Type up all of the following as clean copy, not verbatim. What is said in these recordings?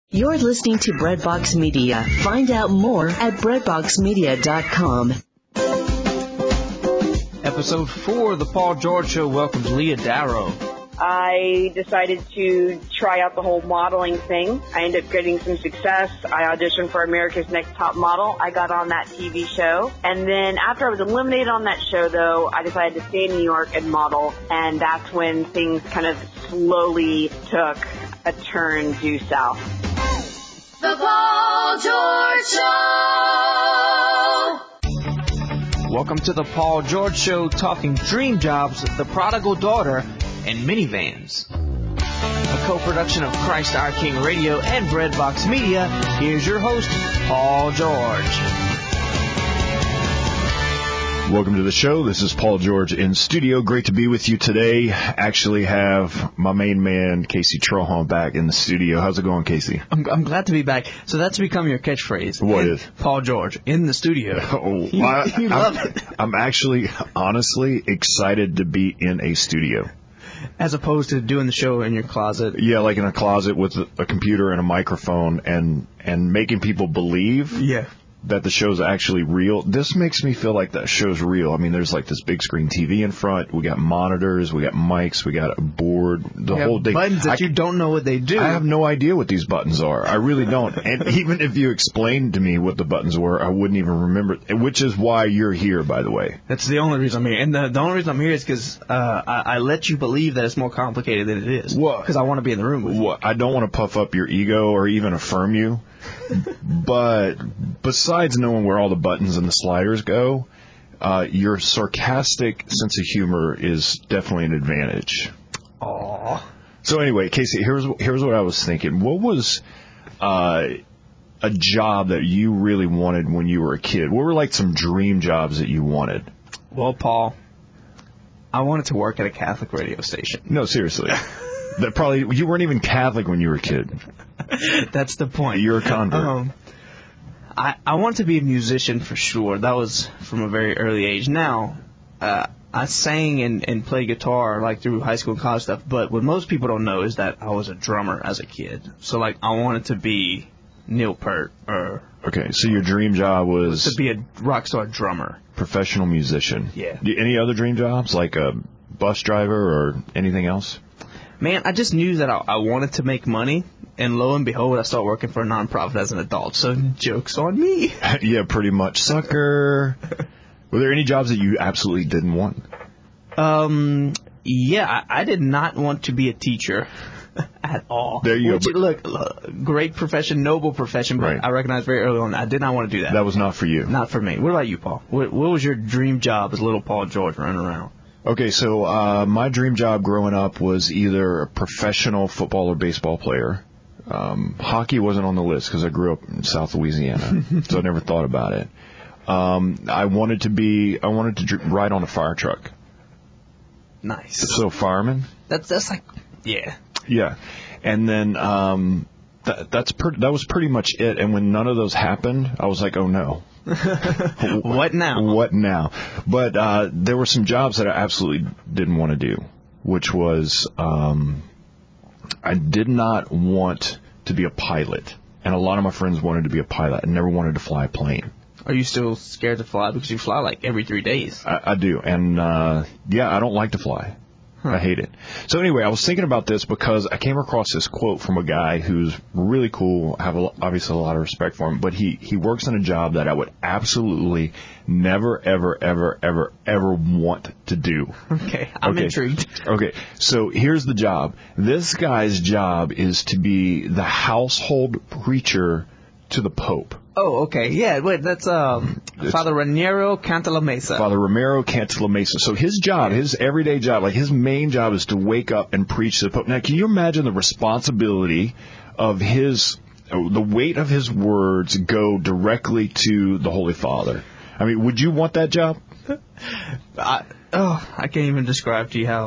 You're listening to Breadbox Media. Find out more at breadboxmedia.com. Episode 4 of The Paul George Show welcomes Leah Darrow. I decided to try out the whole modeling thing. I ended up getting some success. I auditioned for America's Next Top Model. I got on that TV show. And then after I was eliminated on that show, though, I decided to stay in New York and model. And that's when things kind of slowly took a turn due south. The Paul George Show! Welcome to The Paul George Show, talking dream jobs, The Prodigal Daughter, and minivans. A co-production of Christ Our King Radio and Breadbox Media. Here's your host, Paul George. Welcome to the show. This is Paul George in studio. Great to be with you today. Actually have my main man, Casey Trohan, back in the studio. How's it going, Casey? I'm glad to be back. So that's become your catchphrase. What is? Paul George, in the studio. Oh, you love it. I'm actually, honestly, excited to be in a studio. As opposed to doing the show in your closet. Yeah, like in a closet with a computer and a microphone and making people believe that the show's actually real. This makes me feel like that show's real. I mean, there's like this big screen TV in front. We got monitors. We got mics. We got a board. The whole thing. Buttons that you don't know what they do. I have no idea what these buttons are. I really don't. And even if you explained to me what the buttons were, I wouldn't even remember. Which is why you're here, by the way. That's the only reason I'm here. And the only reason I'm here is because I let you believe that it's more complicated than it is. Because I want to be in the room with you. I don't want to puff up your ego or even affirm you. But besides knowing where all the buttons and the sliders go, your sarcastic sense of humor is definitely an advantage. Aww. So anyway, Casey, here's what I was thinking. What was a job that you really wanted when you were a kid? What were like some dream jobs that you wanted? Well, Paul, I wanted to work at a Catholic radio station. No, seriously. That probably you weren't even Catholic when you were a kid. That's the point. You're a convert. I wanted to be a musician for sure. That was from a very early age. Now, I sang and played guitar like through high school and college stuff. But what most people don't know is that I was a drummer as a kid. So like I wanted to be Neil Peart or. Okay, so your dream job was to be a rock star drummer, professional musician. Yeah. Any other dream jobs like a bus driver or anything else? Man, I just knew that I wanted to make money, and lo and behold, I started working for a nonprofit as an adult, so joke's on me. Yeah, pretty much. Sucker. Were there any jobs that you absolutely didn't want? Yeah, I did not want to be a teacher at all. There you go. Look, great profession, noble profession, but right. I recognized very early on I did not want to do that. That was not for you. Not for me. What about you, Paul? What was your dream job as little Paul George running around? Okay, so my dream job growing up was either a professional football or baseball player. Hockey wasn't on the list because I grew up in South Louisiana, so I never thought about it. I wanted to ride on a fire truck. Nice. So fireman. That's like, yeah. Yeah, and then that was pretty much it. And when none of those happened, I was like, oh no. What now? What now? But there were some jobs that I absolutely didn't want to do, which was I did not want to be a pilot. And a lot of my friends wanted to be a pilot. I never wanted to fly a plane. Are you still scared to fly? Because you fly like every 3 days. I do. And, I don't like to fly. I hate it. So anyway, I was thinking about this because I came across this quote from a guy who's really cool. I have obviously a lot of respect for him, but he works in a job that I would absolutely never, ever, ever, ever, ever want to do. Okay, I'm intrigued. Okay, so here's the job. This guy's job is to be the household preacher to the Pope. Oh, okay. Yeah, wait, that's Father Ramiro Cantalamessa. Father Ramiro Cantalamessa. So his job, his everyday job, like his main job is to wake up and preach to the Pope. Now, can you imagine the responsibility of the weight of his words go directly to the Holy Father? I mean, would you want that job? I can't even describe to you how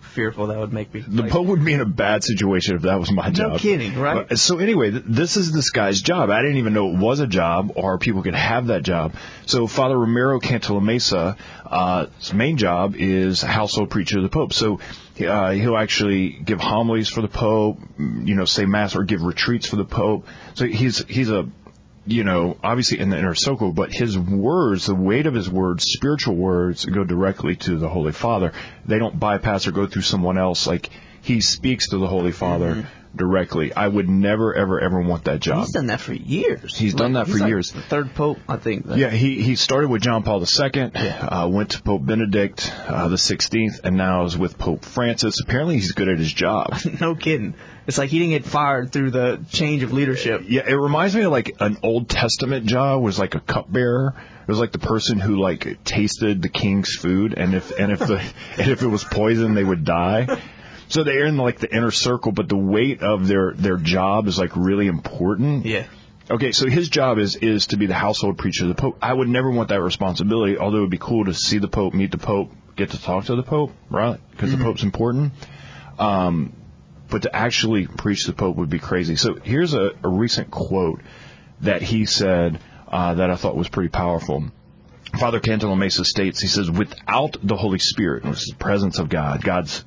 fearful that would make me. The Pope would be in a bad situation if that was my job. No kidding, right? So anyway, this is this guy's job. I didn't even know it was a job or people could have that job. So Father Ramiro Cantalamessa, his main job is household preacher of the Pope. So he'll actually give homilies for the Pope, say Mass or give retreats for the Pope. So he's a obviously in the inner circle, but his words, the weight of his words, spiritual words, go directly to the Holy Father. They don't bypass or go through someone else. Like, he speaks to the Holy Father directly. I would never, ever, ever want that job. He's done that for years. He's done that for years. The third Pope, I think. Yeah, he started with John Paul II, went to Pope Benedict the 16th, and now is with Pope Francis. Apparently, he's good at his job. No kidding. It's like he didn't get fired through the change of leadership. Yeah, it reminds me of like an Old Testament job was like a cupbearer. It was like the person who like tasted the king's food, and if it was poison, they would die. So they're in like the inner circle, but the weight of their job is like really important. Yeah. Okay, so his job is to be the household preacher of the Pope. I would never want that responsibility, although it would be cool to see the Pope, meet the Pope, get to talk to the Pope, right? Because the Pope's important. But to actually preach the Pope would be crazy. So here's a recent quote that he said that I thought was pretty powerful. Father Cantalamessa states, he says, without the Holy Spirit, which is the presence of God, God's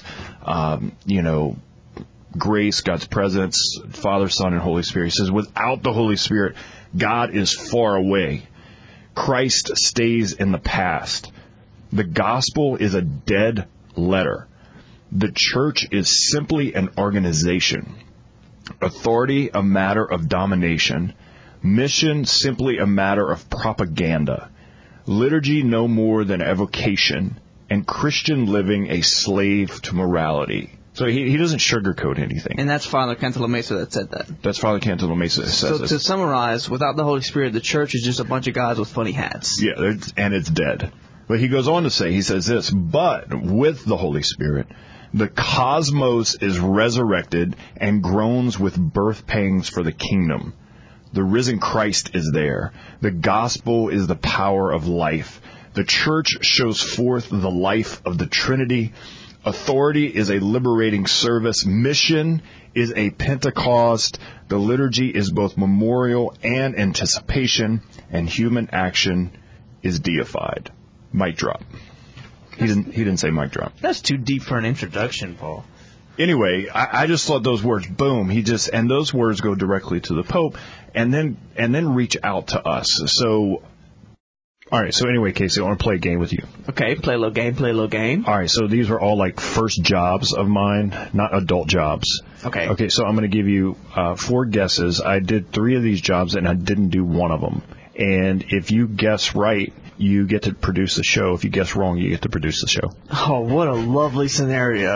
grace, God's presence, Father, Son, and Holy Spirit. He says, without the Holy Spirit, God is far away. Christ stays in the past. The gospel is a dead letter. The church is simply an organization. Authority, a matter of domination. Mission, simply a matter of propaganda. Liturgy, no more than evocation. And Christian living, a slave to morality. So he doesn't sugarcoat anything. And that's Father Cantalamessa that said that. That's Father Cantalamessa that says this. So to summarize, without the Holy Spirit, the church is just a bunch of guys with funny hats. Yeah, and it's dead. But he goes on to say, he says this, but with the Holy Spirit, the cosmos is resurrected and groans with birth pangs for the kingdom. The risen Christ is there. The gospel is the power of life. The church shows forth the life of the Trinity. Authority is a liberating service. Mission is a Pentecost. The liturgy is both memorial and anticipation. And human action is deified. Mic drop. He didn't say mic drop. That's too deep for an introduction, Paul. Anyway, I just thought those words, boom, and those words go directly to the Pope and then reach out to us. So, all right, so anyway, Casey, I want to play a game with you. Okay, play a little game. All right, so these are all like first jobs of mine, not adult jobs. Okay. Okay, so I'm going to give you 4 guesses. I did 3 of these jobs and I didn't do one of them. And if you guess right, you get to produce the show. If you guess wrong, you get to produce the show. Oh, what a lovely scenario.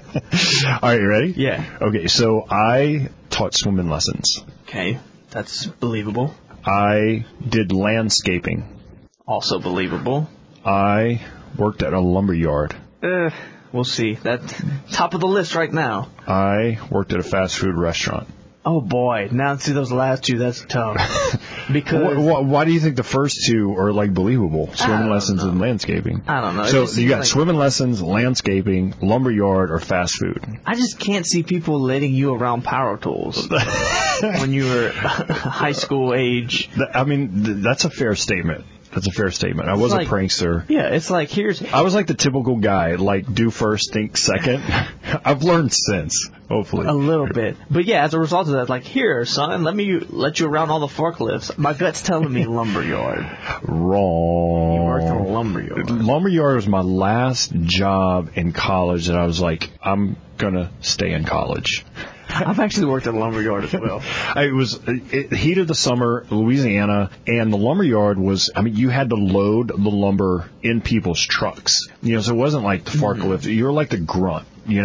All right, you ready? Yeah. Okay, so I taught swimming lessons. Okay, that's believable. I did landscaping. Also believable. I worked at a lumber yard. We'll see. That's top of the list right now. I worked at a fast food restaurant. Oh, boy. Now, see those last 2, that's tough. Because why do you think the first 2 are, like, believable? Swimming lessons and landscaping. I don't know. So you got swimming lessons, landscaping, lumberyard, or fast food. I just can't see people letting you around power tools when you were high school age. I mean, that's a fair statement. I was a prankster. Yeah, it's like, I was like the typical guy, like, do first, think second. I've learned since, hopefully. A little bit. But yeah, as a result of that, like, here, son, let you around all the forklifts. My gut's telling me lumberyard. Wrong. You worked on a lumberyard. Lumberyard was my last job in college that I was like, I'm going to stay in college. I've actually worked at a lumberyard as well. It was heat of the summer, Louisiana, and the lumberyard was, I mean, you had to load the lumber in people's trucks. So it wasn't like the forklift. You were like the grunt,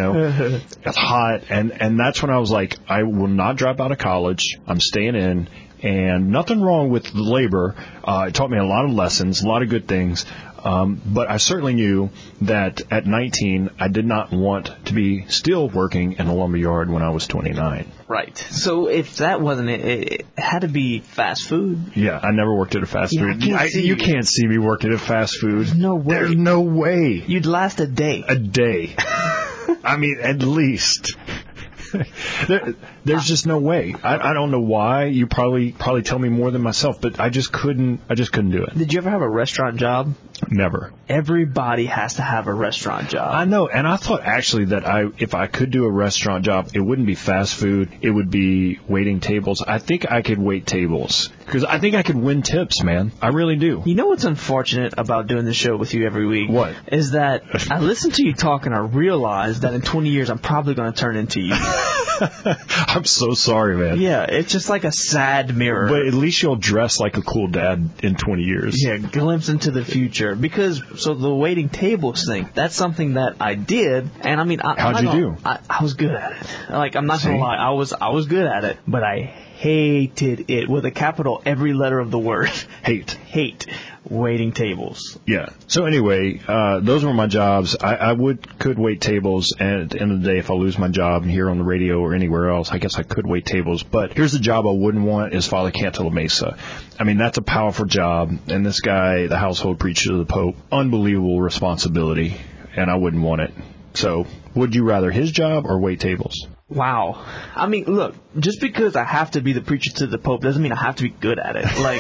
It's hot. And that's when I was like, I will not drop out of college. I'm staying in. And nothing wrong with the labor. It taught me a lot of lessons, a lot of good things. But I certainly knew that at 19, I did not want to be still working in a lumberyard when I was 29. Right. So if that wasn't it had to be fast food. Yeah, I never worked at a fast food. You can't see me working at fast food. No way. There's no way. You'd last a day. A day. I mean, at least. There's just no way. I don't know why. You probably tell me more than myself, but I just couldn't do it. Did you ever have a restaurant job? Never. Everybody has to have a restaurant job. I know, and I thought actually that if I could do a restaurant job, it wouldn't be fast food. It would be waiting tables. I think I could wait tables because I think I could win tips, man. I really do. You know what's unfortunate about doing the show with you every week? What? Is that I listen to you talk and I realize that in 20 years I'm probably going to turn into you. I'm so sorry, man. Yeah, it's just like a sad mirror. But at least you'll dress like a cool dad in 20 years. Yeah, glimpse into the future. Because, so the waiting tables thing, that's something that I did. And I mean, how'd you do? I was good at it. Like, I'm not going to lie, I was good at it. But I hated it with a capital every letter of the word. Hate. Waiting tables. Yeah. So anyway, those were my jobs. I could wait tables, and at the end of the day, if I lose my job here on the radio or anywhere else, I guess I could wait tables. But here's the job I wouldn't want is Father Cantor Mesa. I mean, that's a powerful job, and this guy, the household preacher to the Pope, unbelievable responsibility, and I wouldn't want it. So, would you rather his job or wait tables? Wow. I mean, look, just because I have to be the preacher to the Pope doesn't mean I have to be good at it. Like,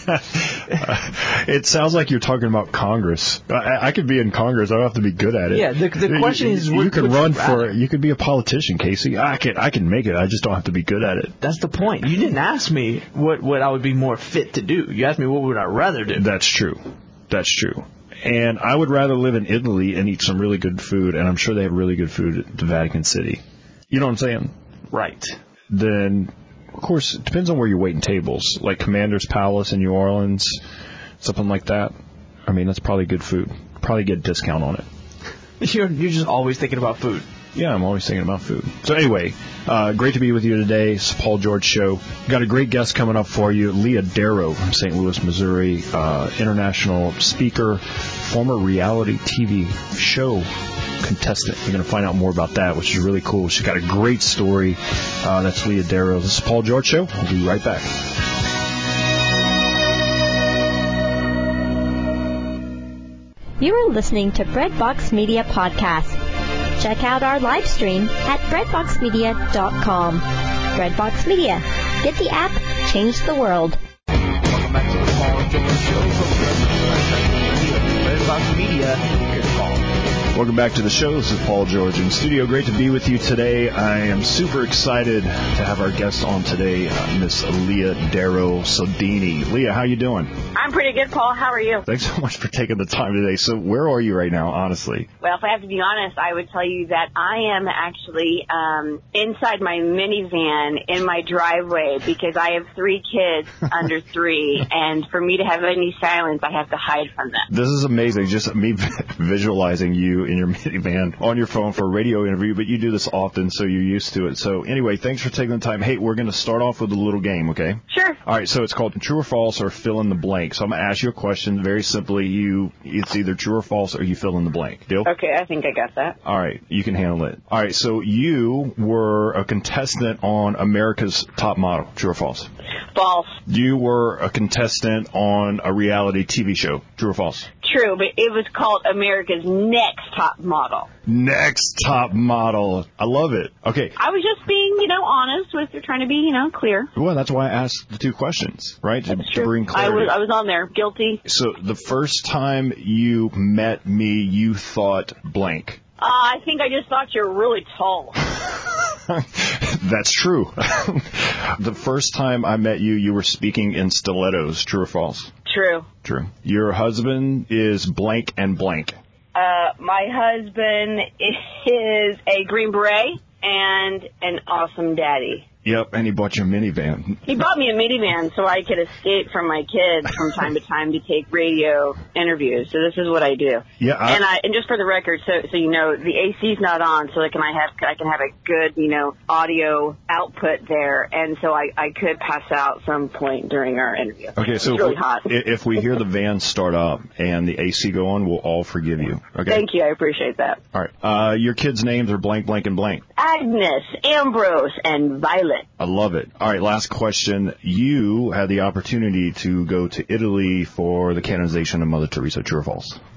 it sounds like you're talking about Congress. I could be in Congress. I don't have to be good at it. Yeah, the question is, you could run for. You could be a politician, Casey. I can make it. I just don't have to be good at it. That's the point. You didn't ask me what I would be more fit to do. You asked me what would I rather do. That's true. And I would rather live in Italy and eat some really good food, and I'm sure they have really good food at the Vatican City. You know what I'm saying? Right. Then, of course, it depends on where you're waiting tables. Like Commander's Palace in New Orleans, something like that. I mean, that's probably good food. Probably get a discount on it. You're just always thinking about food. Yeah, I'm always thinking about food. So anyway, great to be with you today. It's the Paul George Show. Got a great guest coming up for you, Leah Darrow from St. Louis, Missouri, international speaker, former reality TV show contestant. You're going to find out more about that, which is really cool. She's got a great story. That's Leah Darrow. This is the Paul George Show. We'll be right back. You are listening to Breadbox Media Podcast. Check out our live stream at breadboxmedia.com. Breadbox Media. Get the app, change the world. Welcome back to the Paul George Show. Breadbox Media. Here's Paul. Welcome back to the show. This is Paul George in studio. Great to be with you today. I am super excited to have our guest on today, Miss Leah Darrow Sodini. Leah, how you doing? I'm pretty good, Paul. How are you? Thanks so much for taking the time today. So where are you right now, honestly? Well, if I have to be honest, I would tell you that I am actually inside my minivan in my driveway because I have 3 kids under 3, and for me to have any silence, I have to hide from them. This is amazing, just me visualizing you in your minivan on your phone for a radio interview, but you do this often, so you're used to it. So anyway, thanks for taking the time. Hey, we're going to start off with a little game, okay? Sure. All right, so it's called True or False or Fill in the Blank. So I'm going to ask you a question very simply. It's either true or false or you fill in the blank. Deal? Okay, I think I got that. All right, you can handle it. All right, so you were a contestant on America's Top Model. True or false? False. You were a contestant on a reality TV show. True or false? True, but it was called America's Next Top Model. Next Top Model. I love it. Okay. I was just being, honest with you, trying to be, clear. Well, that's why I asked the 2 questions, right? To bring I clarity. was on there. Guilty. So the first time you met me, you thought blank. I think I just thought you were really tall. That's true. The first time I met you, you were speaking in stilettos. True or false? True. True. Your husband is blank and blank. My husband is a Green Beret and an awesome daddy. Yep, and he bought you a minivan. He bought me a minivan so I could escape from my kids from time to time to take radio interviews. So this is what I do. Yeah, and just for the record, so you know, the AC's not on, so I can have a good audio output there, and so I could pass out some point during our interview. Okay, so it's really hot. If we hear the van start up and the AC go on, we'll all forgive you. Okay. Thank you, I appreciate that. All right. Your kids' names are blank, blank, and blank. Agnes, Ambrose, and Violet. I love it. All right, last question. You had the opportunity to go to Italy for the canonization of Mother Teresa. True or false?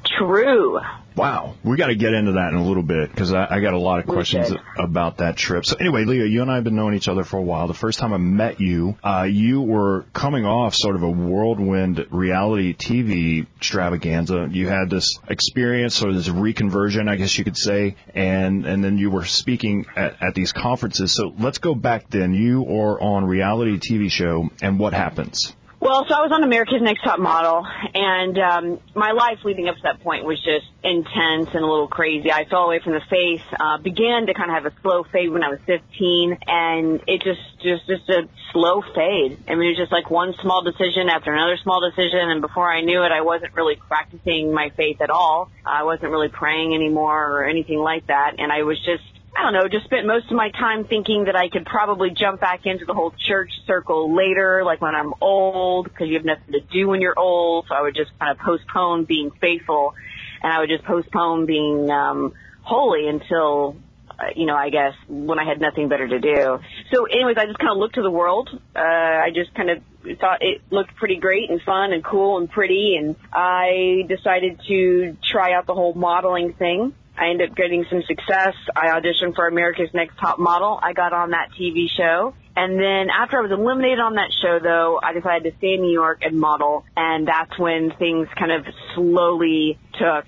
True. Wow. We got to get into that in a little bit because I got a lot of questions about that trip. So anyway, Leah, you and I have been knowing each other for a while. The first time I met you, you were coming off sort of a whirlwind reality TV extravaganza. You had this experience, or this reconversion, I guess you could say, and then you were speaking at these conferences. So let's go back then. You are on reality TV show, and what happens? Well, so I was on America's Next Top Model, and my life leading up to that point was just intense and a little crazy. I fell away from the faith, began to kind of have a slow fade when I was 15, and it just a slow fade. I mean, it was just like one small decision after another small decision, and before I knew it, I wasn't really practicing my faith at all. I wasn't really praying anymore or anything like that, and I was just, I don't know, just spent most of my time thinking that I could probably jump back into the whole church circle later, like when I'm old, because you have nothing to do when you're old. So I would just kind of postpone being faithful, and I would just postpone being holy until, I guess when I had nothing better to do. So anyways, I just kind of looked to the world. I just kind of thought it looked pretty great and fun and cool and pretty, and I decided to try out the whole modeling thing. I ended up getting some success. I auditioned for America's Next Top Model. I got on that TV show. And then after I was eliminated on that show, though, I decided to stay in New York and model. And that's when things kind of slowly took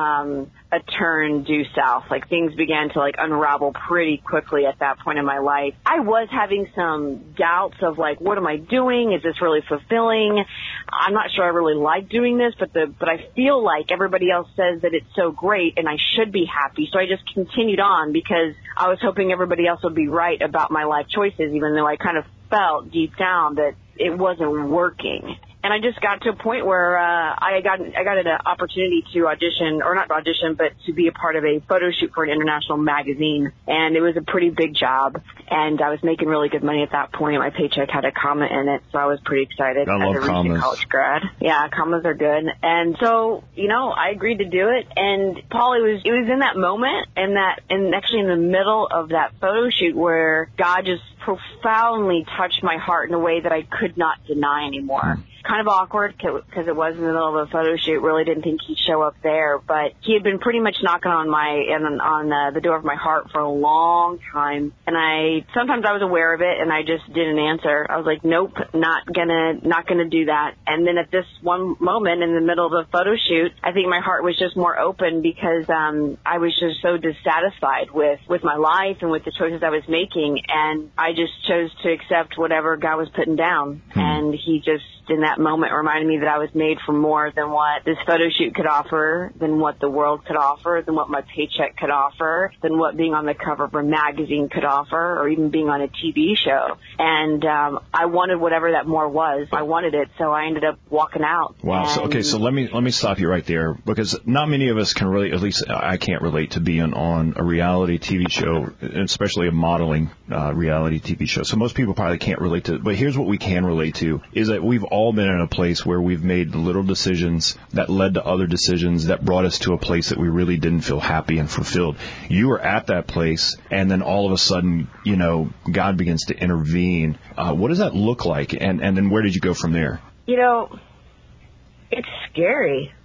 a turn due south. Like, things began to, unravel pretty quickly at that point in my life. I was having some doubts of, what am I doing? Is this really fulfilling? I'm not sure I really like doing this, but I feel like everybody else says that it's so great and I should be happy. So I just continued on because I was hoping everybody else would be right about my life choices, even though I kind of felt deep down that it wasn't working. And I just got to a point where I got an opportunity to audition, or not audition, but to be a part of a photo shoot for an international magazine. And it was a pretty big job. And I was making really good money at that point. My paycheck had a comma in it, so I was pretty excited. I love as a commas. recent college grad. Yeah, commas are good. And so, I agreed to do it. And Paul, it was in that moment, and actually in the middle of that photo shoot, where God just profoundly touched my heart in a way that I could not deny anymore. Kind of awkward because it was in the middle of a photo shoot. Really didn't think he'd show up there, but he had been pretty much knocking on the door of my heart for a long time. And sometimes I was aware of it, and I just didn't answer. I was like, nope, not gonna do that. And then at this one moment in the middle of the photo shoot, I think my heart was just more open because I was just so dissatisfied with my life and with the choices I was making, and I just chose to accept whatever God was putting down. And he just, in that moment, reminded me that I was made for more than what this photo shoot could offer, than what the world could offer, than what my paycheck could offer, than what being on the cover of a magazine could offer, or even being on a TV show. And I wanted whatever that more was. I wanted it, so I ended up walking out. Wow. So let me stop you right there, because not many of us can relate. At least I can't relate to being on a reality TV show, especially a modeling reality TV show. So most people probably can't relate to it. But here's what we can relate to, is that we've all been in a place where we've made little decisions that led to other decisions that brought us to a place that we really didn't feel happy and fulfilled. You were at that place, and then all of a sudden, God begins to intervene. What does that look like? And then where did you go from there? It's scary.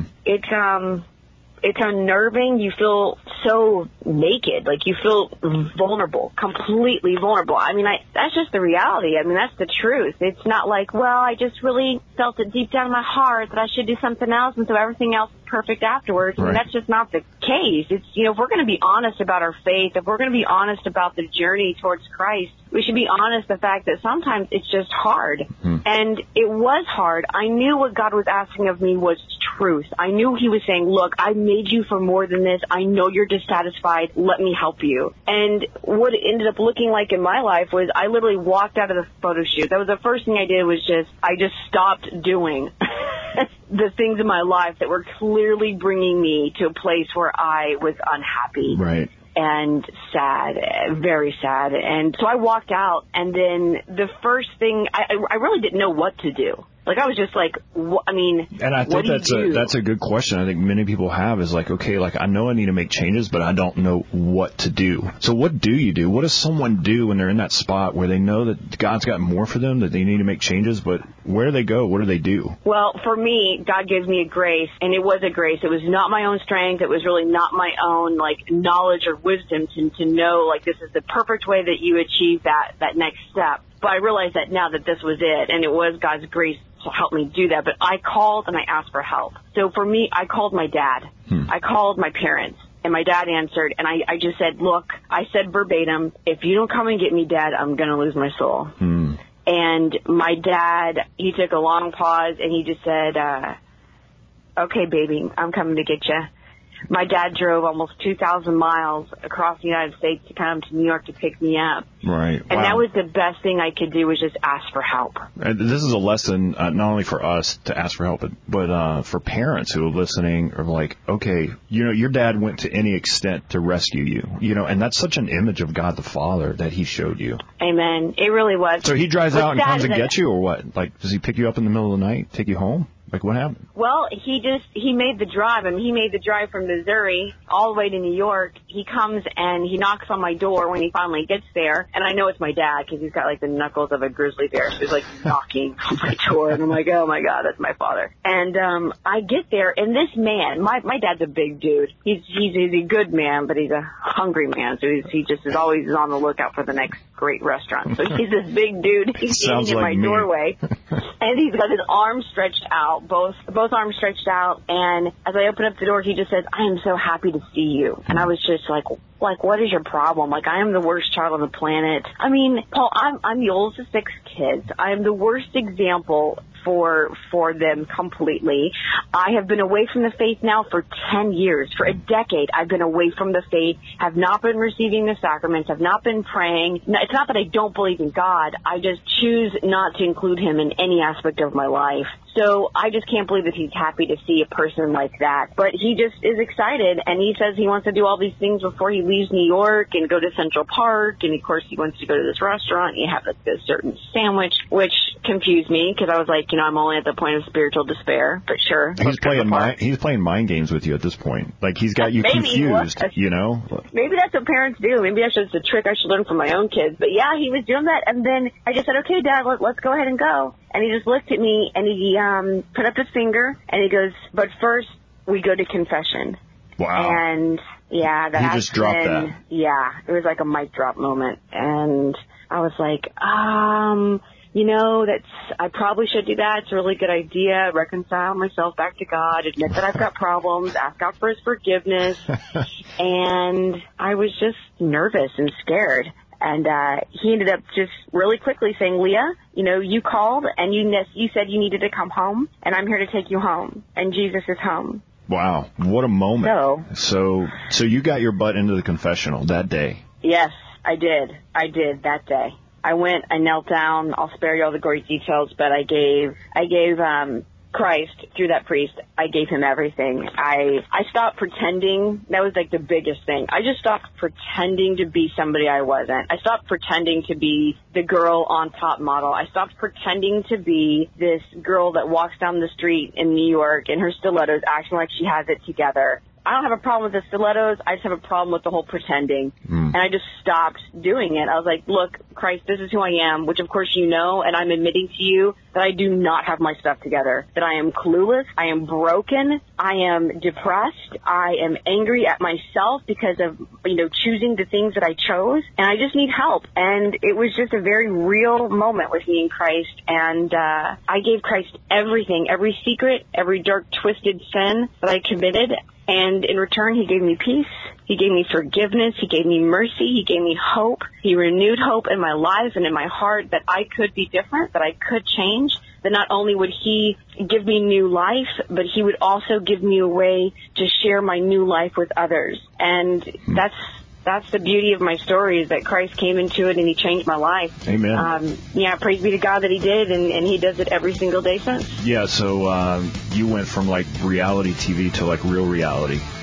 It's unnerving. You feel so naked. Like, you feel vulnerable, completely vulnerable. I mean, that's just the reality. I mean, that's the truth. It's not like, well, I just really felt it deep down in my heart that I should do something else, and so everything else is perfect afterwards. Right. I mean, that's just not the case. It's, if we're going to be honest about our faith, if we're going to be honest about the journey towards Christ, we should be honest the fact that sometimes it's just hard. And it was hard. I knew what God was asking of me was truth. I knew he was saying, look, I made you for more than this. I know you're dissatisfied. Let me help you. And what it ended up looking like in my life was I literally walked out of the photo shoot. That was the first thing I did, was I just stopped doing the things in my life that were clearly bringing me to a place where I was unhappy. Right. And sad, very sad. And so I walked out, and then the first thing, I really didn't know what to do. Like, I was just like, and I think that's a good question. I think many people have is like, okay, like I know I need to make changes, but I don't know what to do. So what do you do? What does someone do when they're in that spot where they know that God's got more for them, that they need to make changes, but where do they go? What do they do? Well, for me, God gives me a grace, and it was a grace. It was not my own strength. It was really not my own, like, knowledge or wisdom to know, like, this is the perfect way that you achieve that next step. But I realized that now that this was it, and it was God's grace to help me do that. But I called and I asked for help. So for me, I called my dad. I called my parents. And my dad answered, and I just said, look, I said verbatim, if you don't come and get me, Dad, I'm going to lose my soul. And my dad, he took a long pause, and he just said, okay, baby, I'm coming to get you. My dad drove almost 2,000 miles across the United States to come to New York to pick me up. Right. And that was the best thing I could do, was just ask for help. And this is a lesson not only for us to ask for help, but for parents who are listening are like, okay, your dad went to any extent to rescue you, and that's such an image of God the Father that he showed you. Amen. It really was. So he drives out and comes and gets you, or what? Like, does he pick you up in the middle of the night, take you home? Like, what happened? Well, he made the drive. I mean, he made the drive from Missouri all the way to New York. He comes and he knocks on my door when he finally gets there. And I know it's my dad because he's got, like, the knuckles of a grizzly bear. So he's, like, knocking on my door. And I'm like, oh, my God, that's my father. And I get there, and this man, my dad's a big dude. He's a good man, but he's a hungry man. So he just is always on the lookout for the next great restaurant. So he's this big dude. He's standing in my doorway. And he's got his arms stretched out, both arms stretched out. And as I open up the door, he just says, I am so happy to see you. And I was just like, what is your problem? Like, I am the worst child on the planet. I mean, Paul, I'm the oldest of 6 kids. I am the worst example for them completely. I have been away from the faith now for 10 years. For a decade, I've been away from the faith, have not been receiving the sacraments, have not been praying. It's not that I don't believe in God. I just choose not to include him in any aspect of my life. So I just can't believe that he's happy to see a person like that. But he just is excited, and he says he wants to do all these things before he leaves New York and go to Central Park. And, of course, he wants to go to this restaurant and you have this certain sandwich, which confused me because I was like, I'm only at the point of spiritual despair. But sure. He's playing mind games with you at this point. Like, he's got you confused, Maybe that's what parents do. Maybe that's just a trick I should learn from my own kids. But, yeah, he was doing that. And then I just said, okay, Dad, let's go ahead and go. And he just looked at me, and he put up his finger, and he goes, but first we go to confession. Wow. And, yeah, he just dropped that. Yeah, it was like a mic drop moment. And I was like, I probably should do that. It's a really good idea. Reconcile myself back to God, admit that I've got problems, ask God for his forgiveness. And I was just nervous and scared. And he ended up just really quickly saying, Leah, you called and you said you needed to come home, and I'm here to take you home. And Jesus is home. Wow. What a moment. So you got your butt into the confessional that day. Yes, I did that day. I went, I knelt down. I'll spare you all the gory details, but I gave Christ, through that priest, I gave him everything. I stopped pretending. That was like the biggest thing. I just stopped pretending to be somebody I wasn't. I stopped pretending to be the girl on top model. I stopped pretending to be this girl that walks down the street in New York in her stilettos acting like she has it together. I don't have a problem with the stilettos. I just have a problem with the whole pretending. And I just stopped doing it. I was like, look, Christ, this is who I am, which of course you know, and I'm admitting to you that I do not have my stuff together, that I am clueless, I am broken, I am depressed, I am angry at myself because of, choosing the things that I chose, and I just need help. And it was just a very real moment with me and Christ, and I gave Christ everything, every secret, every dark, twisted sin that I committed. And in return, he gave me peace. He gave me forgiveness. He gave me mercy. He gave me hope. He renewed hope in my life and in my heart that I could be different, that I could change, that not only would he give me new life, but he would also give me a way to share my new life with others. And that's the beauty of my story, is that Christ came into it and he changed my life. Amen. Praise be to God that he did, and he does it every single day since. Yeah, so you went from like reality TV to like real reality.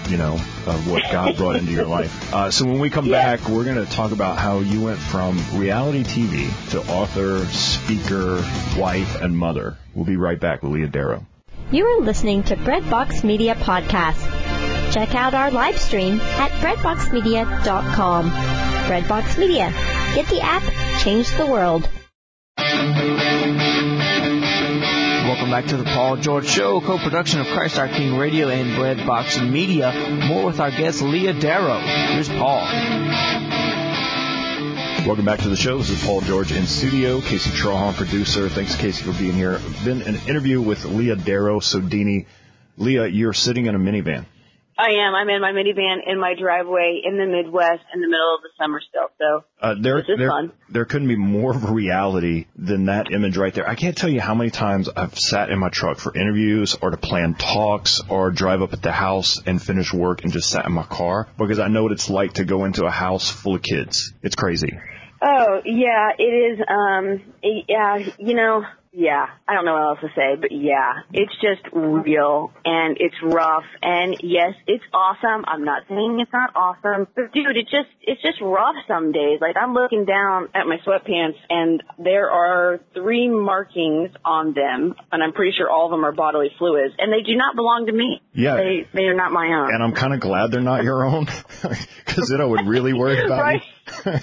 of what God brought into your life. So when we come back, we're going to talk about how you went from reality TV to author, speaker, wife, and mother. We'll be right back with Leah Darrow. You are listening to Breadbox Media Podcast. Check out our live stream at breadboxmedia.com. Breadbox Media. Get the app, change the world. Welcome back to the Paul George Show, co-production of Christ Our King Radio and Breadbox Media. More with our guest, Leah Darrow. Here's Paul. Welcome back to the show. This is Paul George in studio. Casey Trahan, producer. Thanks, Casey, for being here. Been an interview with Leah Darrow Sodini. Leah, you're sitting in a minivan. I am. I'm in my minivan in my driveway in the Midwest in the middle of the summer still. So this is fun. There couldn't be more of a reality than that image right there. I can't tell you how many times I've sat in my truck for interviews or to plan talks or drive up at the house and finish work and just sat in my car because I know what it's like to go into a house full of kids. It's crazy. Oh, yeah, it is. Yeah, I don't know what else to say, but yeah, it's just real and it's rough and yes, it's awesome. I'm not saying it's not awesome, but dude, it's just rough some days. Like I'm looking down at my sweatpants and there are 3 markings on them and I'm pretty sure all of them are bodily fluids and they do not belong to me. Yeah. They are not my own. And I'm kind of glad they're not your own because then I would really worry about right? you.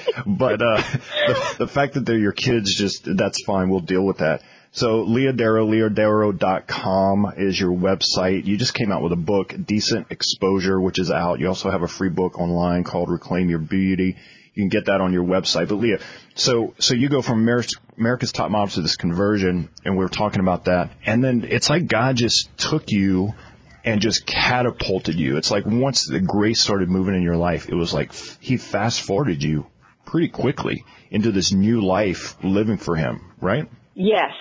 But the fact that they're your kids, that's fine. We'll deal with that. So Leah Darrow, LeahDarrow.com is your website. You just came out with a book, Decent Exposure, which is out. You also have a free book online called Reclaim Your Beauty. You can get that on your website. But Leah, so you go from America's Top Model to this conversion, and we're talking about that. And then it's like God just took you and just catapulted you. It's like once the grace started moving in your life, it was like he fast-forwarded you pretty quickly into this new life living for him, right? Yes.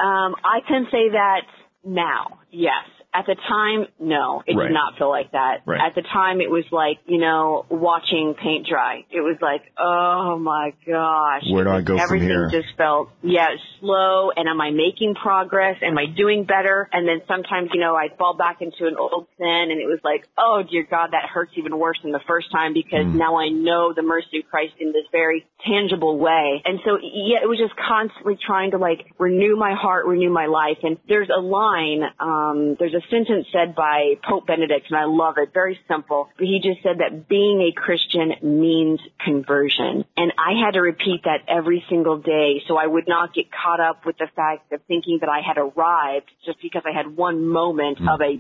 I can say that now. Yes. At the time, no, it did not feel like that. Right. At the time, it was like, watching paint dry. It was like, oh my gosh. Where do I go from here? Everything just felt, slow. And am I making progress? Am I doing better? And then sometimes, I'd fall back into an old sin and it was like, oh dear God, that hurts even worse than the first time because now I know the mercy of Christ in this very tangible way. And so, it was just constantly trying to renew my heart, renew my life. And there's a line, there's a sentence said by Pope Benedict, and I love it, very simple, but he just said that being a Christian means conversion. And I had to repeat that every single day so I would not get caught up with the fact of thinking that I had arrived just because I had one moment of a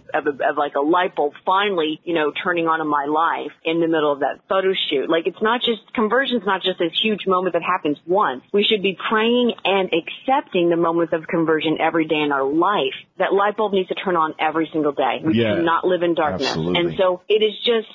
light bulb finally, turning on in my life in the middle of that photo shoot. Conversion's not just this huge moment that happens once. We should be praying and accepting the moments of conversion every day in our life. That light bulb needs to turn on every single day. We cannot live in darkness. Absolutely. And so it is just,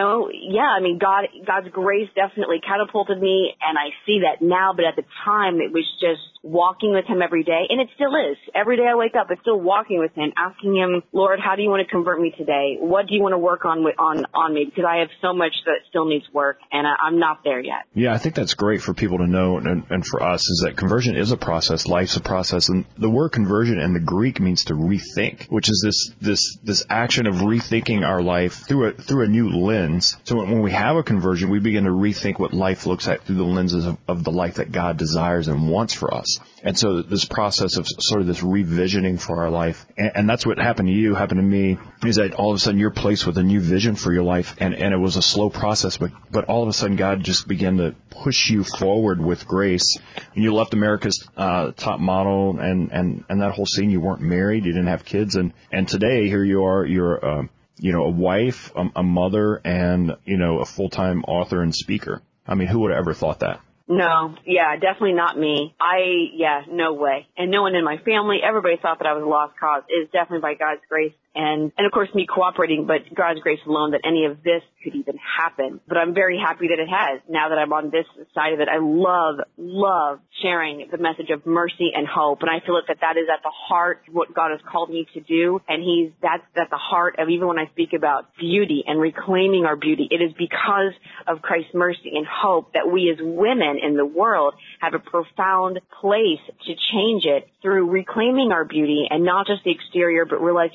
God's grace definitely catapulted me, and I see that now, but at the time it was just walking with him every day, and it still is. Every day I wake up, it's still walking with him, asking him, Lord, how do you want to convert me today? What do you want to work on me? Because I have so much that still needs work, and I'm not there yet. Yeah, I think that's great for people to know, and for us, is that conversion is a process, life's a process, and the word conversion in the Greek means to rethink, which is this action of rethinking our life through a new lens. So when we have a conversion, we begin to rethink what life looks like through the lenses of the life that God desires and wants for us. And so this process of sort of this revisioning for our life, and that's what happened to you, happened to me, is that all of a sudden you're placed with a new vision for your life, and it was a slow process, but all of a sudden God just began to push you forward with grace. And you left America's Top Model and that whole scene. You weren't married, you didn't have kids, and today here you are, you're a wife, a mother, and a full-time author and speaker. I mean, who would have ever thought that? No, definitely not me. No way. And no one in my family, everybody thought that I was a lost cause. It is definitely by God's grace and of course me cooperating, but God's grace alone that any of this could even happen. But I'm very happy that it has. Now that I'm on this side of it, I love sharing the message of mercy and hope. And I feel that is at the heart of what God has called me to do. And that's at the heart of even when I speak about beauty and reclaiming our beauty. It is because of Christ's mercy and hope that we as women in the world have a profound place to change it through reclaiming our beauty, and not just the exterior, but realizing that beauty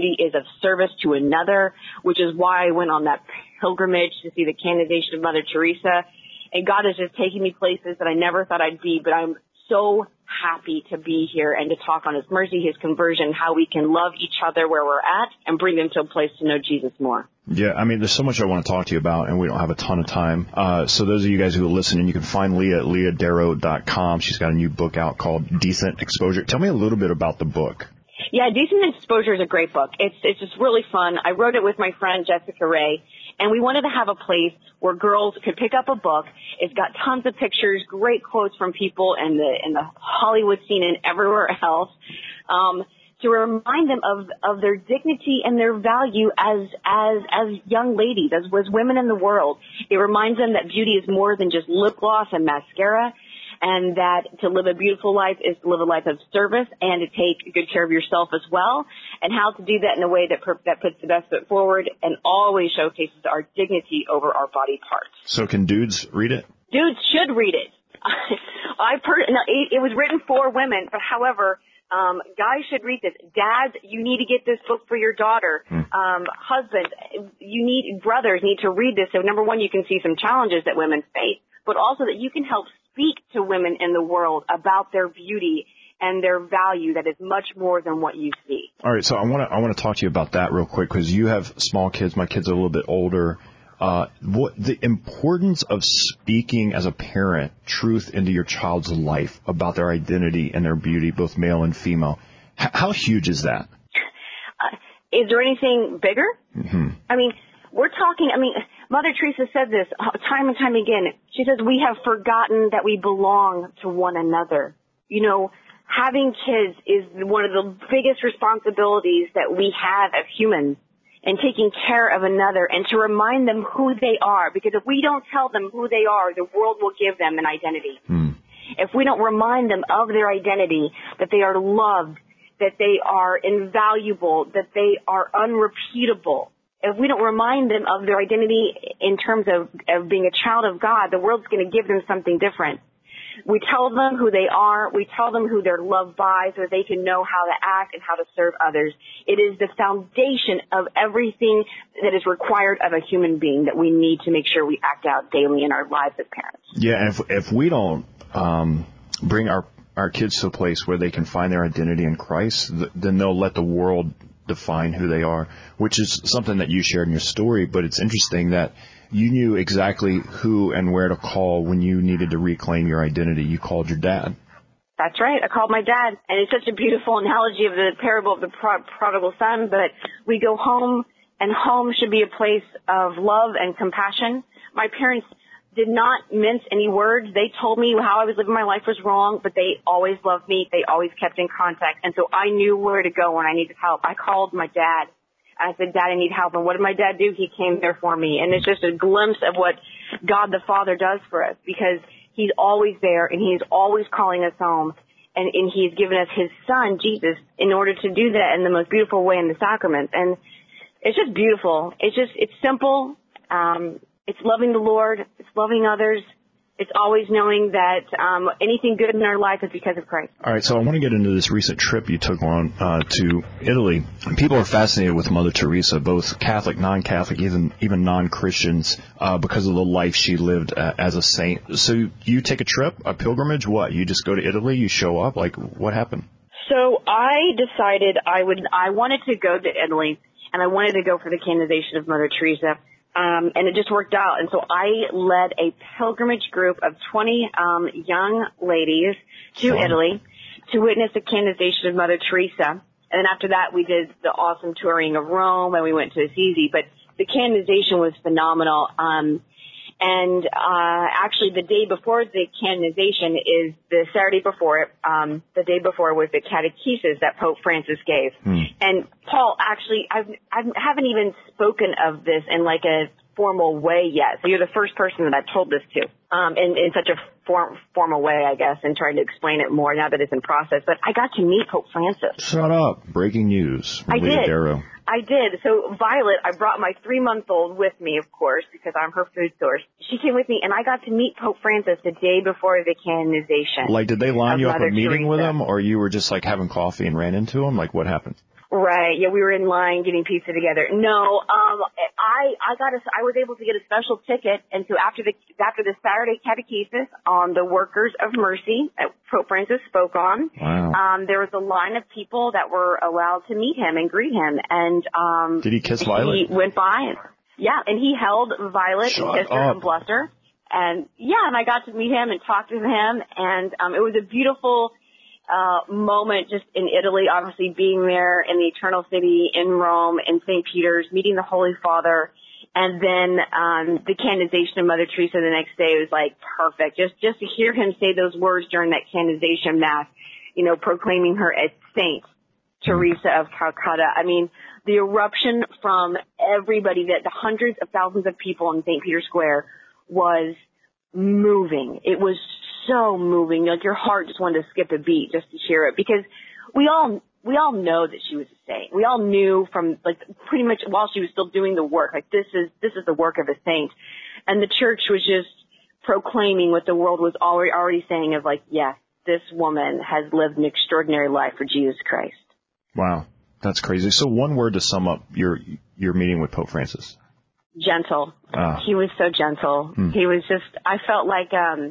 beauty is of service to another, which is why I went on that pilgrimage to see the canonization of Mother Teresa. And God is just taking me places that I never thought I'd be, but I'm so happy to be here and to talk on His mercy, His conversion, how we can love each other where we're at and bring them to a place to know Jesus more. Yeah, I mean, there's so much I want to talk to you about, and we don't have a ton of time. So those of you guys who are listening, you can find Leah at leahdarrow.com. She's got a new book out called Decent Exposure. Tell me a little bit about the book. Yeah, Decent Exposure is a great book. It's just really fun. I wrote it with my friend Jessica Ray, and we wanted to have a place where girls could pick up a book. It's got tons of pictures, great quotes from people in the Hollywood scene and everywhere else, to remind them of their dignity and their value as young ladies, as women in the world. It reminds them that beauty is more than just lip gloss and mascara, and that to live a beautiful life is to live a life of service and to take good care of yourself as well, and how to do that in a way that puts the best foot forward and always showcases our dignity over our body parts. So can dudes read it? Dudes should read it. It was written for women, but however, guys should read this. Dads, you need to get this book for your daughter. Husbands, brothers need to read this. So number one, you can see some challenges that women face, but also that you can help speak to women in the world about their beauty and their value that is much more than what you see. All right, so I want to talk to you about that real quick, because you have small kids. My kids are a little bit older. What the importance of speaking as a parent truth into your child's life about their identity and their beauty, both male and female. How huge is that? Is there anything bigger? Mm-hmm. I mean, Mother Teresa said this time and time again. She says, we have forgotten that we belong to one another. You know, having kids is one of the biggest responsibilities that we have as humans, and taking care of another and to remind them who they are. Because if we don't tell them who they are, the world will give them an identity. If we don't remind them of their identity, that they are loved, that they are invaluable, that they are unrepeatable, if we don't remind them of their identity in terms of being a child of God, the world's going to give them something different. We tell them who they are. We tell them who they're loved by so that they can know how to act and how to serve others. It is the foundation of everything that is required of a human being that we need to make sure we act out daily in our lives as parents. Yeah, and if we don't bring our kids to a place where they can find their identity in Christ, then they'll let the world define who they are, which is something that you shared in your story. But it's interesting that you knew exactly who and where to call when you needed to reclaim your identity. You called your dad. That's right. I called my dad. And it's such a beautiful analogy of the parable of the prodigal son. But we go home, and home should be a place of love and compassion. My parents did not mince any words. They told me how I was living my life was wrong, but they always loved me. They always kept in contact. And so I knew where to go when I needed help. I called my dad. I said, Dad, I need help. And what did my dad do? He came there for me. And it's just a glimpse of what God the Father does for us, because He's always there and He's always calling us home. And He's given us His Son, Jesus, in order to do that in the most beautiful way in the sacraments. And it's just beautiful. It's simple. It's loving the Lord. It's loving others. It's always knowing that anything good in our life is because of Christ. All right, so I want to get into this recent trip you took on to Italy. People are fascinated with Mother Teresa, both Catholic, non-Catholic, even non-Christians, because of the life she lived as a saint. So you take a trip, a pilgrimage, what? You just go to Italy, you show up? Like, what happened? So I decided I wanted to go to Italy, and I wanted to go for the canonization of Mother Teresa. And it just worked out. And so I led a pilgrimage group of 20 young ladies to Italy to witness the canonization of Mother Teresa. And then after that, we did the awesome touring of Rome, and we went to Assisi. But the canonization was phenomenal. Actually, the day before the canonization is the Saturday before it. The day before was the catechesis that Pope Francis gave. And Paul, actually, I haven't even spoken of this in like a formal way yet. So you're the first person that I've told this to, in such a formal way, I guess, and trying to explain it more now that it's in process. But I got to meet Pope Francis. Shut up. Breaking news. I did. Darrow. I did. So Violet, I brought my 3-month-old with me, of course, because I'm her food source. She came with me, and I got to meet Pope Francis the day before the canonization. Like, did they line you up a meeting Teresa. with him, or you were just like having coffee and ran into him? Like, what happened? Right. Yeah, we were in line getting pizza together. No, I was able to get a special ticket, and so after the Saturday catechesis on the Workers of Mercy that Pope Francis spoke on, wow. There was a line of people that were allowed to meet him and greet him, and did he kiss Violet? He went by, and he held Violet and kissed her and blessed her, and I got to meet him and talk to him, and it was a beautiful moment just in Italy, obviously being there in the Eternal City, in Rome, in St. Peter's, meeting the Holy Father, and then the canonization of Mother Teresa the next day was like perfect. Just to hear him say those words during that canonization mass, proclaiming her as Saint Teresa of Calcutta. I mean, the eruption from everybody, the hundreds of thousands of people in St. Peter's Square was moving. It was so moving. Like your heart just wanted to skip a beat just to hear it, because we all know that she was a saint. We all knew from pretty much while she was still doing the work, this is the work of a saint. And the church was just proclaiming what the world was already saying of yes, this woman has lived an extraordinary life for Jesus Christ. Wow. That's crazy. So one word to sum up your meeting with Pope Francis. Gentle. He was so gentle. He was just, I felt like,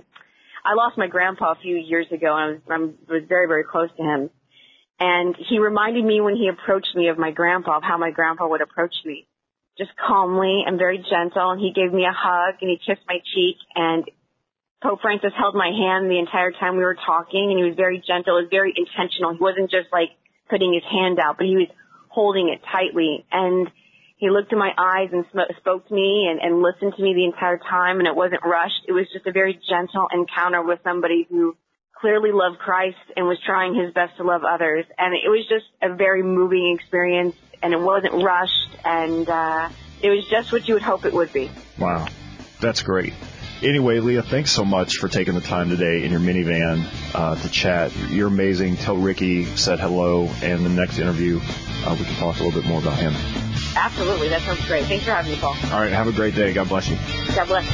I lost my grandpa a few years ago, and I was very, very close to him. And he reminded me when he approached me of my grandpa, of how my grandpa would approach me. Just calmly and very gentle. And he gave me a hug and he kissed my cheek. And Pope Francis held my hand the entire time we were talking, and he was very gentle. It was very intentional. He wasn't just putting his hand out, but he was holding it tightly. And he looked in my eyes and spoke to me and listened to me the entire time, and it wasn't rushed. It was just a very gentle encounter with somebody who clearly loved Christ and was trying his best to love others. And it was just a very moving experience, and it wasn't rushed, and it was just what you would hope it would be. Wow. That's great. Anyway, Leah, thanks so much for taking the time today in your minivan to chat. You're amazing. Tell Ricky said hello, and the next interview, we can talk a little bit more about him. Absolutely. That sounds great. Thanks for having me, Paul. All right. Have a great day. God bless you. God bless.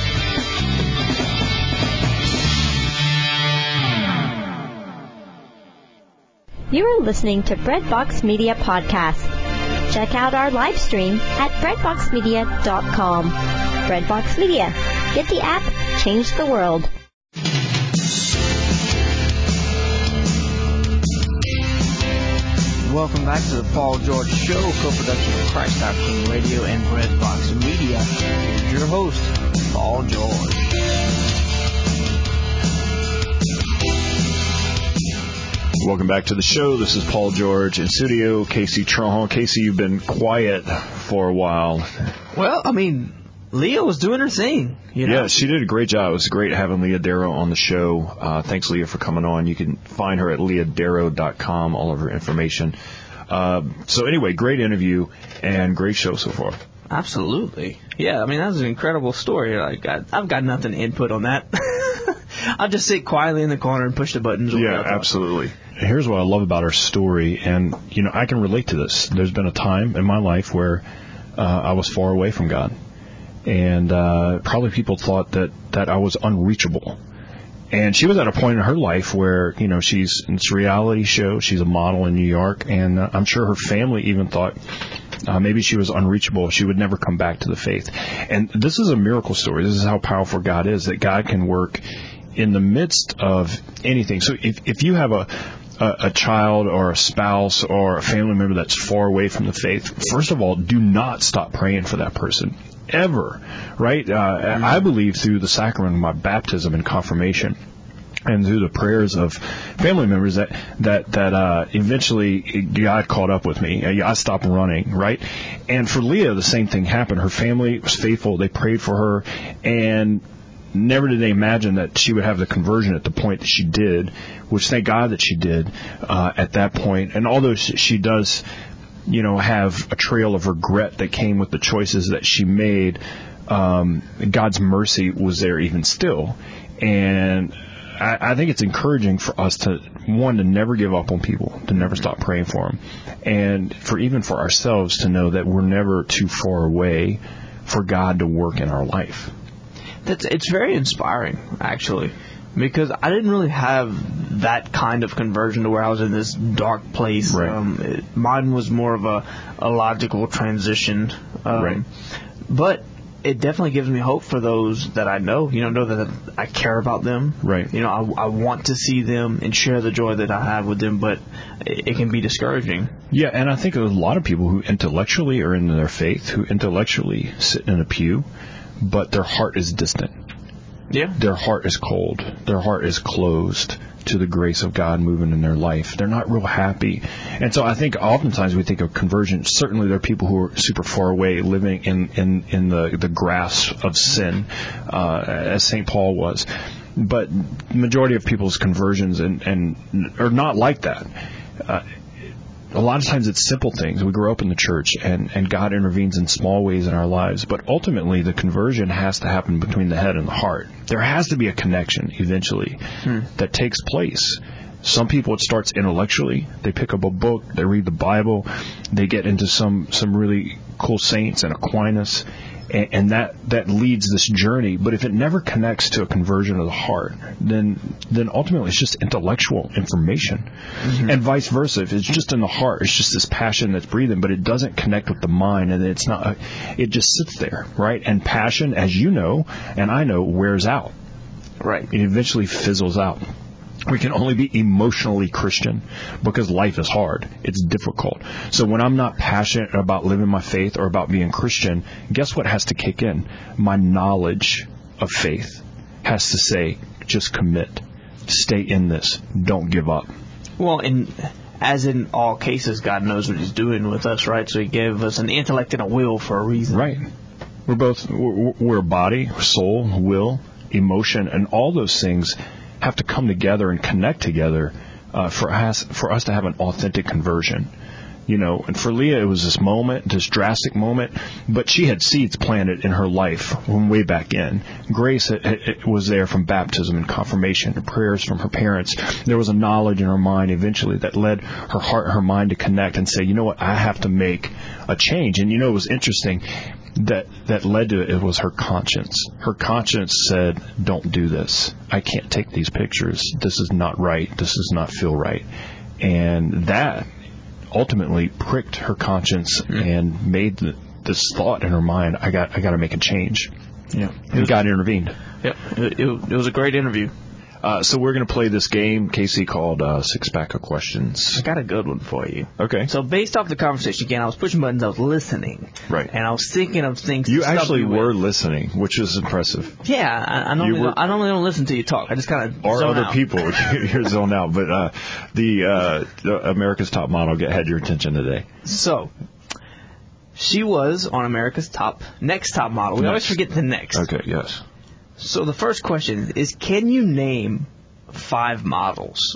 You are listening to Breadbox Media Podcast. Check out our live stream at breadboxmedia.com. Breadbox Media. Get the app, change the world. Welcome back to the Paul George Show, co-production of Christ Our King Radio and Breadbox Media. Here's your host, Paul George. Welcome back to the show. This is Paul George in studio. Casey Trahan. Casey, you've been quiet for a while. Well, I mean, Leah was doing her thing. Yeah, she did a great job. It was great having Leah Darrow on the show. Thanks, Leah, for coming on. You can find her at leahdarrow.com, all of her information. So anyway, great interview and great show so far. Absolutely. Yeah, I mean, that was an incredible story. I've got nothing to input on that. I'll just sit quietly in the corner and push the buttons. Yeah, absolutely. Here's what I love about her story, and, I can relate to this. There's been a time in my life where I was far away from God. And probably people thought that I was unreachable. And she was at a point in her life where, it's a reality show. She's a model in New York. And I'm sure her family even thought maybe she was unreachable. She would never come back to the faith. And this is a miracle story. This is how powerful God is, that God can work in the midst of anything. So if you have a child or a spouse or a family member that's far away from the faith, first of all, do not stop praying for that person. Ever, right? I believe through the sacrament of my baptism and confirmation, and through the prayers of family members that eventually God caught up with me. I stopped running, right? And for Leah, the same thing happened. Her family was faithful. They prayed for her, and never did they imagine that she would have the conversion at the point that she did, which thank God that she did at that point. And although she does have a trail of regret that came with the choices that she made, God's mercy was there even still. And I think it's encouraging for us to never give up on people, to never stop praying for them, and even for ourselves to know that we're never too far away for God to work in our life. It's very inspiring, actually. Because I didn't really have that kind of conversion to where I was in this dark place. Right. Mine was more of a logical transition. Right. But it definitely gives me hope for those that I know that I care about them. Right. I want to see them and share the joy that I have with them, but it can be discouraging. Yeah, and I think there's a lot of people who intellectually are in their faith, who intellectually sit in a pew, but their heart is distant. Yeah. Their heart is cold. Their heart is closed to the grace of God moving in their life. They're not real happy. And so I think oftentimes we think of conversion. Certainly there are people who are super far away living in the grasp of sin, as St. Paul was. But the majority of people's conversions and are not like that. A lot of times it's simple things. We grow up in the church, and God intervenes in small ways in our lives. But ultimately, the conversion has to happen between the head and the heart. There has to be a connection eventually that takes place. Some people, it starts intellectually. They pick up a book, they read the Bible, they get into some really cool saints and Aquinas, and that leads this journey. But if it never connects to a conversion of the heart, then ultimately it's just intellectual information. Mm-hmm. And vice versa. If it's just in the heart, it's just this passion that's breathing, but it doesn't connect with the mind, and it's not. It just sits there, right? And passion, as you know, and I know, wears out. Right. It eventually fizzles out. We can only be emotionally Christian because life is hard. It's difficult. So when I'm not passionate about living my faith or about being Christian, guess what has to kick in? My knowledge of faith has to say, just commit. Stay in this. Don't give up. Well, and as in all cases, God knows what He's doing with us, right? So He gave us an intellect and a will for a reason. Right. We're body, soul, will, emotion, and all those things have to come together and connect together for us to have an authentic conversion. And for Leah, it was this moment, this drastic moment, but she had seeds planted in her life from way back in. Grace it was there from baptism and confirmation and prayers from her parents. There was a knowledge in her mind eventually that led her heart and her mind to connect and say, you know what, I have to make a change. And it was interesting that led to it was her conscience. Her conscience said, don't do this. I can't take these pictures. This is not right. This does not feel right. And that ultimately pricked her conscience and made this thought in her mind, I got to make a change. Yeah. And God intervened. Yeah. It was a great interview. So we're going to play this game, Casey, called Six Pack of Questions. I got a good one for you. Okay. So based off the conversation, again, I was pushing buttons, I was listening. Right. And I was thinking of things. You actually were listening, which is impressive. Yeah. I normally don't listen to you talk. I just kind of or zone other out. people, you're zoned out. But the America's Top Model had your attention today. So she was on America's Next Top Model. We always forget the next. Okay, yes. So the first question is, can you name 5 models?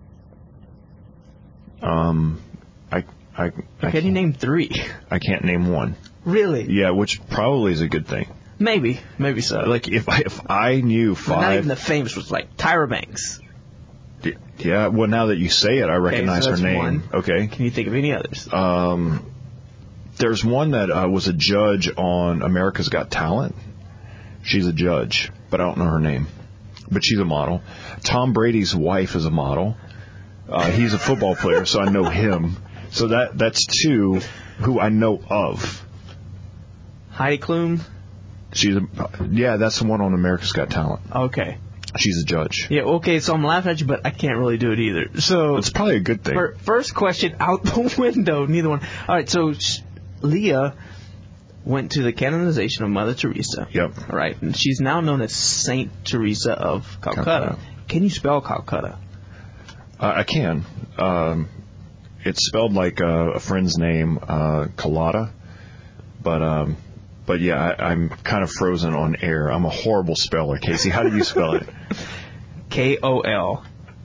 Can you name 3? I can't name one. Really? Yeah, which probably is a good thing. Maybe so. Like if I knew 5, but not even the famous ones, like Tyra Banks. Yeah. Well, now that you say it, I recognize so her name. One. Okay. Can you think of any others? There's one that was a judge on America's Got Talent. She's a judge, but I don't know her name. But she's a model. Tom Brady's wife is a model. He's a football player, so I know him. So that's 2 who I know of. Heidi Klum? That's the one on America's Got Talent. Okay. She's a judge. Yeah, okay, so I'm laughing at you, but I can't really do it either. So it's probably a good thing. First question out the window, neither one. All right, so Leah went to the canonization of Mother Teresa. Yep. Right, and she's now known as Saint Teresa of Calcutta. Can you spell Calcutta? I can. It's spelled like a friend's name, Colada. But yeah, I'm kind of frozen on air. I'm a horrible speller. Casey, how do you spell it? Kolkata.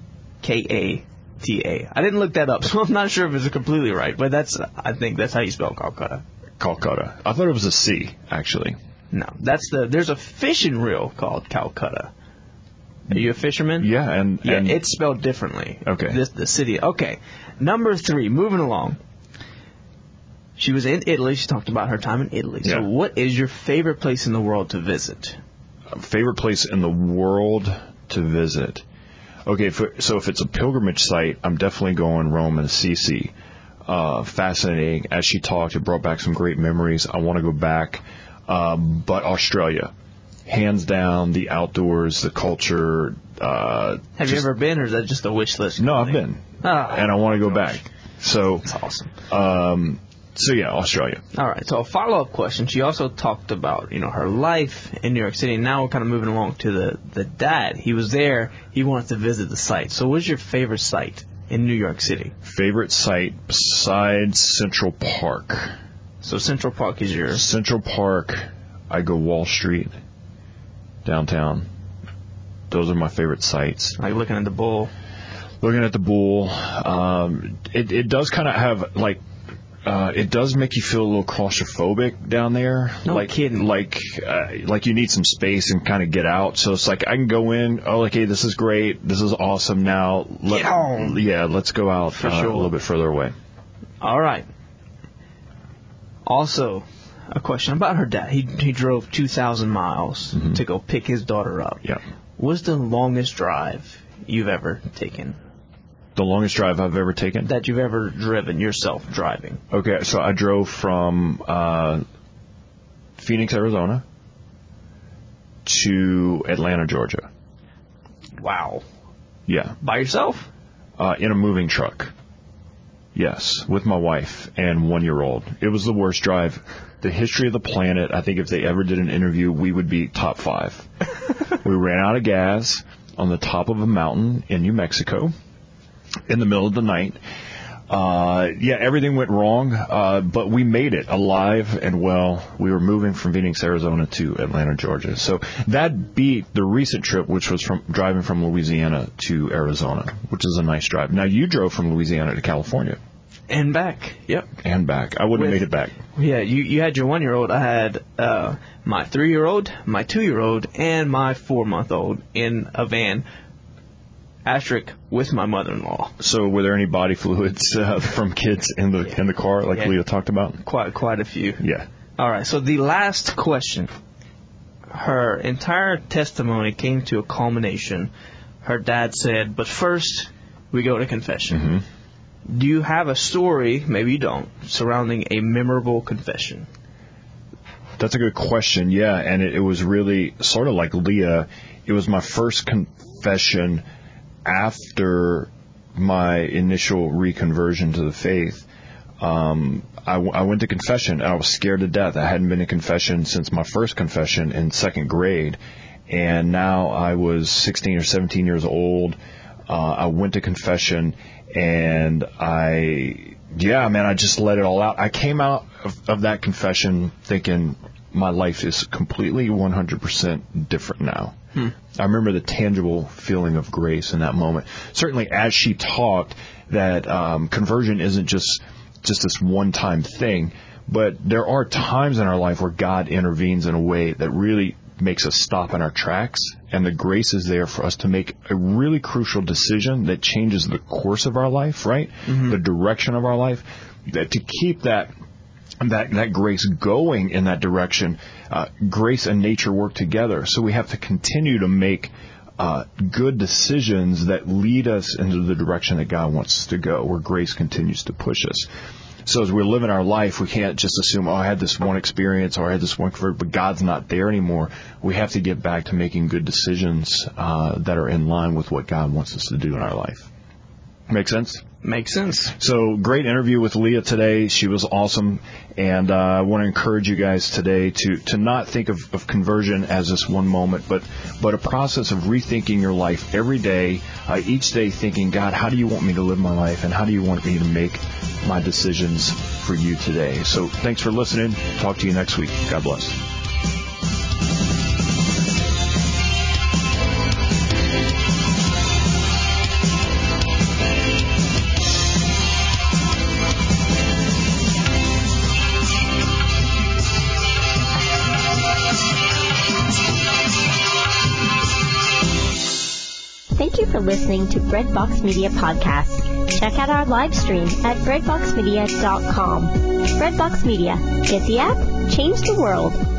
I didn't look that up, so I'm not sure if it's completely right, but I think that's how you spell Calcutta. Calcutta. I thought it was a C, actually. No, there's a fishing reel called Calcutta. Are you a fisherman? Yeah, and it's spelled differently. Okay. The city. Okay. Number 3, moving along. She was in Italy. She talked about her time in Italy. Yeah. So what is your favorite place in the world to visit? Favorite place in the world to visit. Okay, so if it's a pilgrimage site, I'm definitely going Rome and Assisi. Fascinating. As she talked, it brought back some great memories. I want to go back. But Australia, hands down, the outdoors, the culture. Have you ever been, or is that just a wish list? No, I've been. And I want to go back. So that's awesome. So yeah, Australia. All right. So a follow-up question. She also talked about, her life in New York City. Now we're kind of moving along to the dad. He was there. He wanted to visit the site. So what's your favorite site in New York City? Favorite site besides Central Park. So Central Park is your... Central Park. I go Wall Street, downtown. Those are my favorite sites. Like looking at the Bull. Looking at the Bull. It does kind of have, like... it does make you feel a little claustrophobic down there. No kidding. Like you need some space and kind of get out. So it's like I can go in. Oh, okay, this is great. This is awesome. Now, get home. Yeah, let's go out sure. A little bit further away. All right. Also, a question about her dad. He drove 2,000 miles to go pick his daughter up. Yeah. What's the longest drive you've ever taken? The longest drive I've ever taken? That you've ever driven yourself driving. Okay, so I drove from Phoenix, Arizona to Atlanta, Georgia. Wow. Yeah. By yourself? In a moving truck. Yes, with my wife and 1-year-old. It was the worst drive. The history of the planet, I think if they ever did an interview, we would be top 5. We ran out of gas on the top of a mountain in New Mexico. In the middle of the night. Everything went wrong, but we made it alive and well. We were moving from Phoenix, Arizona to Atlanta, Georgia. So that beat the recent trip, which was from driving from Louisiana to Arizona, which is a nice drive. Now, you drove from Louisiana to California. And back. Yep. And back. I wouldn't have made it back. Yeah, you had your 1-year-old. I had my 3-year-old, my 2-year-old, and my 4-month-old in a van. Asterisk with my mother-in-law. So were there any body fluids from kids in the car, like Leah talked about? Quite a few. Yeah. All right. So the last question. Her entire testimony came to a culmination. Her dad said, "But first, we go to confession." Mm-hmm. Do you have a story? Maybe you don't. Surrounding a memorable confession. That's a good question. Yeah, and it was really sort of like Leah. It was my first confession after my initial reconversion to the faith. I went to confession. I was scared to death. I hadn't been to confession since my first confession in 2nd grade. And now I was 16 or 17 years old. I went to confession and I just let it all out. I came out of that confession thinking my life is completely 100% different now. I remember the tangible feeling of grace in that moment. Certainly, as she talked, that conversion isn't just this one-time thing, but there are times in our life where God intervenes in a way that really makes us stop in our tracks, and the grace is there for us to make a really crucial decision that changes the course of our life, right? Mm-hmm. The direction of our life. That to keep that grace going in that direction, grace and nature work together. So we have to continue to make good decisions that lead us into the direction that God wants us to go, where grace continues to push us. So as we're living our life, we can't just assume, I had this one experience or I had this one convert, but God's not there anymore. We have to get back to making good decisions that are in line with what God wants us to do in our life. Make sense? Makes sense. So great interview with Leah today. She was awesome. And I want to encourage you guys today to not think of conversion as this one moment, but a process of rethinking your life every day, each day thinking, God, how do you want me to live my life? And how do you want me to make my decisions for you today? So thanks for listening. Talk to you next week. God bless. Thank you for listening to Breadbox Media Podcast. Check out our live stream at breadboxmedia.com. Breadbox Media. Get the app, change the world.